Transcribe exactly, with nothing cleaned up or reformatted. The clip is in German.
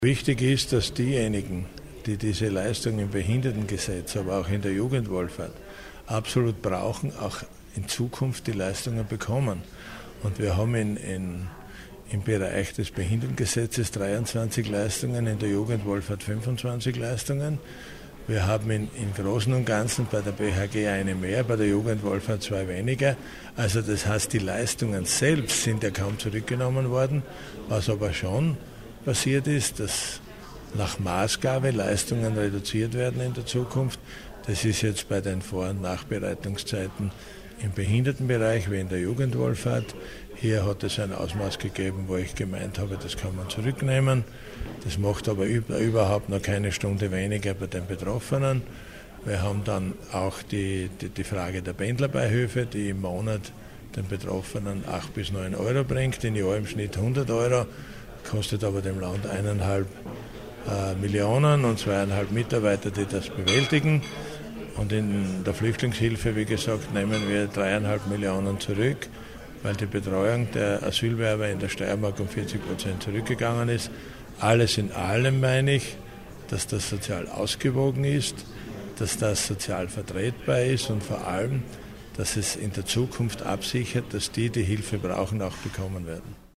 Wichtig ist, dass diejenigen, die diese Leistung im Behindertengesetz, aber auch in der Jugendwohlfahrt absolut brauchen, auch in Zukunft die Leistungen bekommen. Und wir haben in, in, im Bereich des Behindertengesetzes dreiundzwanzig Leistungen, in der Jugendwohlfahrt fünfundzwanzig Leistungen. Wir haben in, im Großen und Ganzen bei der B H G eine mehr, bei der Jugendwohlfahrt zwei weniger. Also das heißt, die Leistungen selbst sind ja kaum zurückgenommen worden, was aber schon passiert ist, dass nach Maßgabe Leistungen reduziert werden in der Zukunft. Das ist jetzt bei den Vor- und Nachbereitungszeiten im Behindertenbereich wie in der Jugendwohlfahrt. Hier hat es ein Ausmaß gegeben, wo ich gemeint habe, das kann man zurücknehmen. Das macht aber überhaupt noch keine Stunde weniger bei den Betroffenen. Wir haben dann auch die, die, die Frage der Pendlerbeihilfe, die im Monat den Betroffenen acht bis neun Euro bringt, im Jahr im Schnitt hundert Euro. Kostet aber dem Land eineinhalb äh, Millionen und zweieinhalb Mitarbeiter, die das bewältigen. Und in der Flüchtlingshilfe, wie gesagt, nehmen wir dreieinhalb Millionen zurück, weil die Betreuung der Asylwerber in der Steiermark um vierzig Prozent zurückgegangen ist. Alles in allem meine ich, dass das sozial ausgewogen ist, dass das sozial vertretbar ist und vor allem, dass es in der Zukunft absichert, dass die, die Hilfe brauchen, auch bekommen werden.